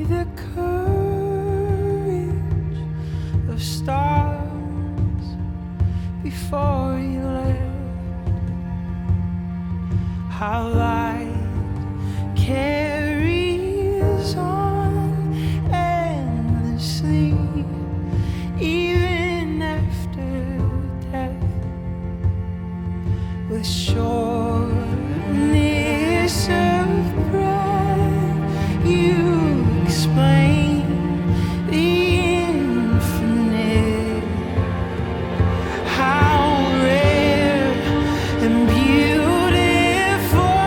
the courage of stars before you left. How light carries on endlessly, even after death, with shortness of breath. You explain the infinite, how rare and beautiful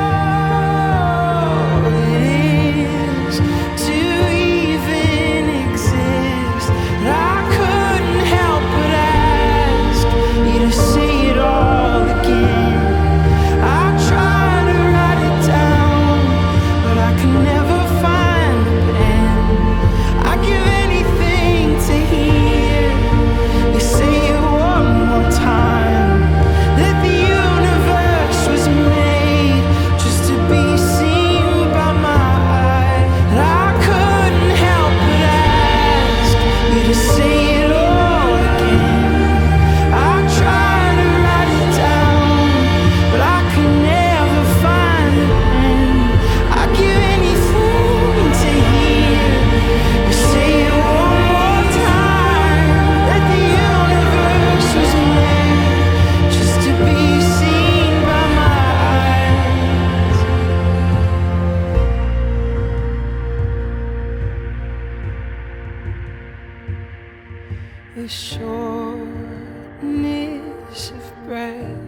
it is to even exist. I couldn't help but ask you to say it all again. I tried to write it down, but I could never find the pen. I'd give anything to hear you say it one more time, that the universe was made just to be seen by my eye. And I couldn't help but ask you to say it all again. I tried to write it down, but I could never find the pen. I'd give anything to hear you say it one more time, that the universe was made just to be seen by my eyes. The shortness of breath,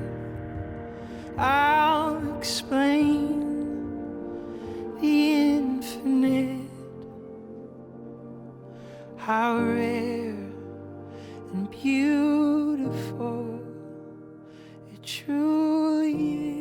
I'll explain the infinite, how rare and beautiful it truly is.